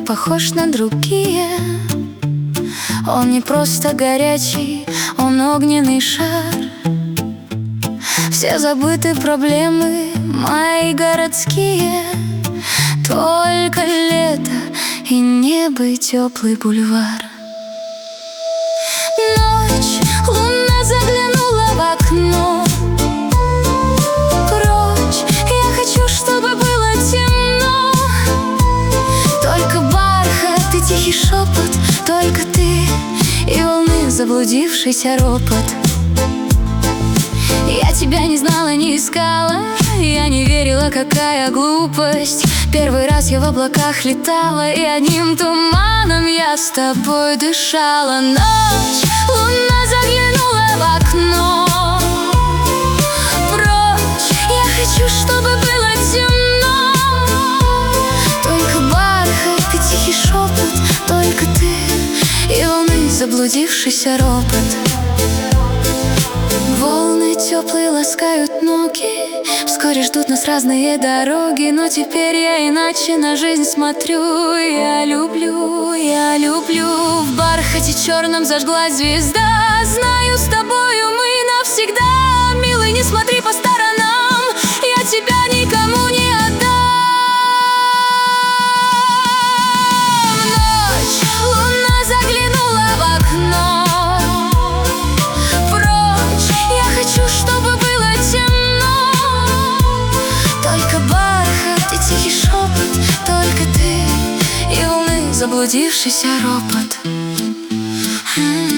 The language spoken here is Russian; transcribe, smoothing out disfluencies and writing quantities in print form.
похож на другие. Он не просто горячий, он огненный шар. Все забыты проблемы мои городские. Только лето и небо и теплый бульвар. Ночь, луна заглянула в окно. Прочь, я хочу, чтобы было темно. Только бархат и тихий шепот, только ты и волны заблудившийся ропот. Я тебя не знала, не искала, я не верила, какая глупость. Первый раз я в облаках летала, и одним туманом я с тобой дышала. Ночь, луна заглянула в окно. Прочь, я хочу, чтобы было темно. Только бархат и тихий шепот, только ты и волны заблудившийся ропот. Волны теплые ласкают ноги, вскоре ждут нас разные дороги. Но теперь я иначе на жизнь смотрю. Я люблю, в бархате черном зажглась звезда. Знаю, с тобою мы навсегда. Милый, не смотри по сторонам, я тебя никому не отдам. Ночь, луна заглянула в окно. Хочу, чтобы было темно. Только бархат и тихий шепот, только ты и волны заблудившийся ропот.